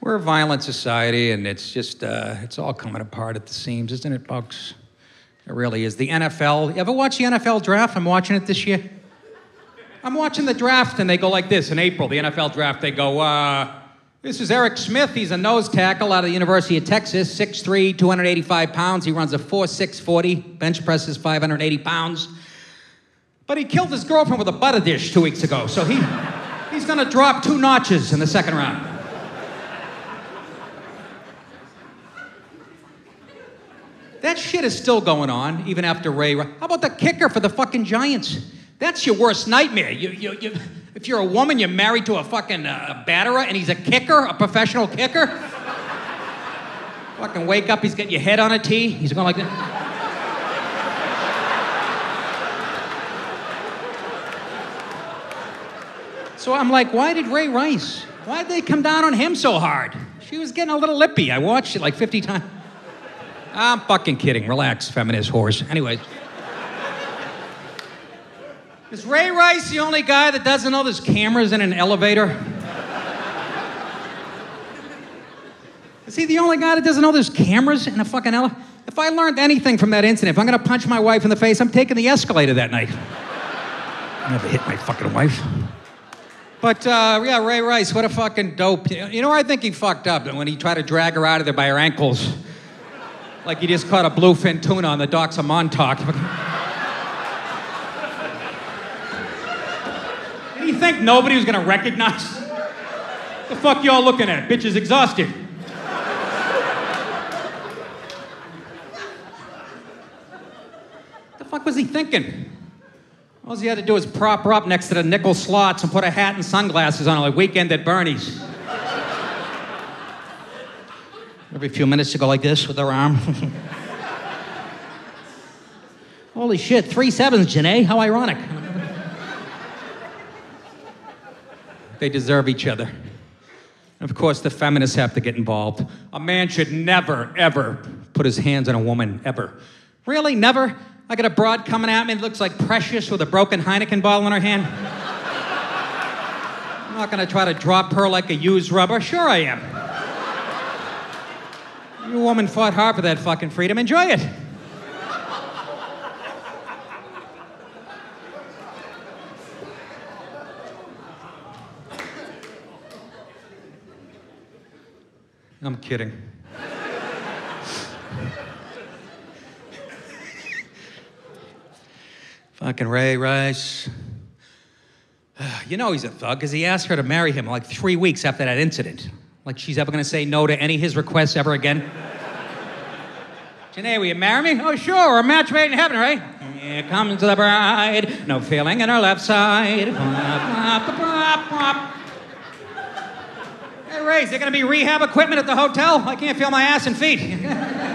We're a violent society, and it's just, it's all coming apart at the seams, isn't it, folks? It really is. The NFL, you ever watch the NFL draft? I'm watching it this year. I'm watching the draft, and they go like this. In April, the NFL draft, they go, this is Eric Smith. He's a nose tackle out of the University of Texas, 6'3", 285 pounds. He runs a 4.6 40, bench presses 580 pounds. But he killed his girlfriend with a butter dish 2 weeks ago, so he's going to drop 2 notches in the second round. That shit is still going on, even after Ray. How about the kicker for the fucking Giants? That's your worst nightmare. If you're a woman, you're married to a fucking batterer, and he's a kicker, a professional kicker. Fucking wake up, he's getting your head on a tee. He's going like that. So I'm like, why did they come down on him so hard? She was getting a little lippy. I watched it like 50 times. I'm fucking kidding. Relax, feminist whores. Anyways. Is Ray Rice the only guy that doesn't know there's cameras in an elevator? Is he the only guy that doesn't know there's cameras in a fucking elevator? If I learned anything from that incident, if I'm going to punch my wife in the face, I'm taking the escalator that night. I never hit my fucking wife. But, yeah, Ray Rice, what a fucking dope. You know where I think he fucked up? When he tried to drag her out of there by her ankles. Like he just caught a bluefin tuna on the docks of Montauk. Did he think nobody was going to recognize? The fuck y'all looking at? Bitch is exhausted. The fuck was he thinking? All he had to do was prop her up next to the nickel slots and put a hat and sunglasses on like Weekend at Bernie's. Every few minutes to go like this with her arm. Holy shit, 3 sevens, Janae. How ironic. They deserve each other. And of course, the feminists have to get involved. A man should never, ever put his hands on a woman, ever. Really? Never? I got a broad coming at me that looks like Precious with a broken Heineken bottle in her hand. I'm not going to try to drop her like a used rubber. Sure I am. You woman fought hard for that fucking freedom. Enjoy it. I'm kidding. Fucking Ray Rice. You know he's a thug, because he asked her to marry him like 3 weeks after that incident. Like she's ever going to say no to any of his requests ever again. Janae, will you marry me? Oh, sure, we're a match made in heaven, right? Here comes the bride, no feeling in her left side. Hey, Ray, is there going to be rehab equipment at the hotel? I can't feel my ass and feet.